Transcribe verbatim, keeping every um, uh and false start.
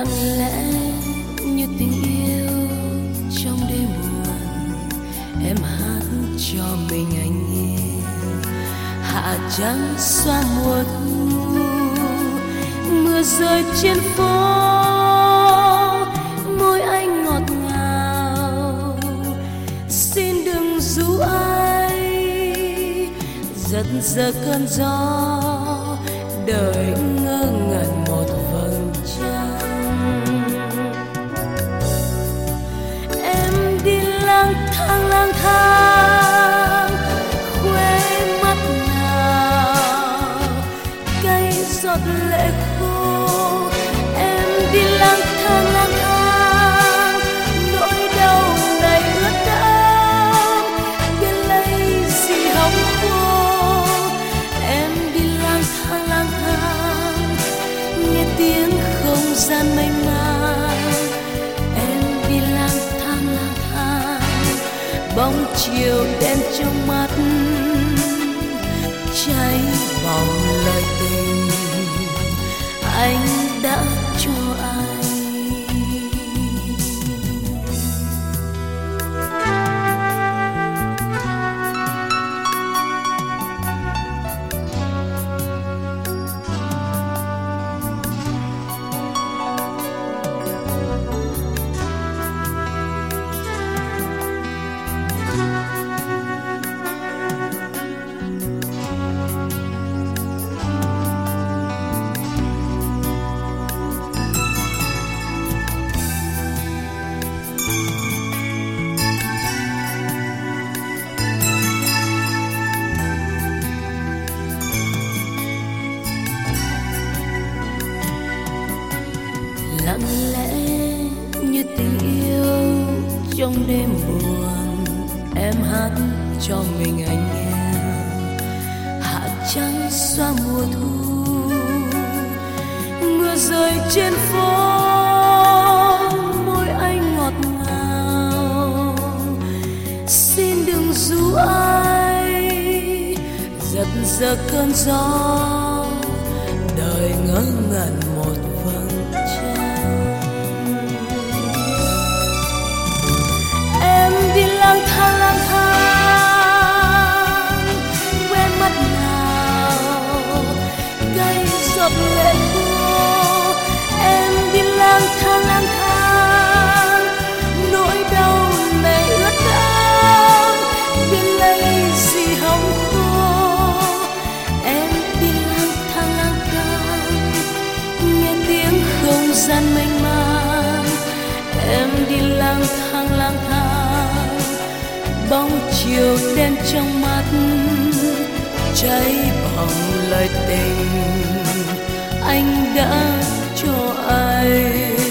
lặng lẽ như tình yêu trong đêm buồn, em hát cho mình anh nghe. Hạ trắng xoa mùa thu, mưa rơi trên phố, môi anh ngọt ngào. Xin đừng ru ai, giật giật cơn gió, đời ngơ ngẩn một vầng trăng. Em đi lang thang lang thang, khuê mắt nào cay giọt lệ khô. Em đi lang thang lang thang, nỗi đau này ướt đẫm, biết lấy gì hóng khô. Em đi lang thang lang thang, nghe tiếng không gian mênh mang. Em đi lang thang lang thang, bóng chiều đen trong mắt, cháy bỏng lời tình anh đã cho ai. Lặng lẽ như tình yêu trong đêm buồn, em hát cho mình anh nghe. Hạ trắng xoa mùa thu, mưa rơi trên phố, môi anh ngọt ngào. Xin đừng ru ai, giật giật cơn gió, đời ngỡ ngẩn một vầng trăng. Em đi lang thang lang thang, quên mất nào cay giọt lệ khô. Em đi lang thang lang thang, nỗi đau này ướt đẫm, biết lấy gì hóng khô. Em đi lang thang lang thang, nghe tiếng không gian mênh mang. Em đi lang thang lang thang, bóng chiều đen trong mắt, cháy bỏng lời tình anh đã cho ai.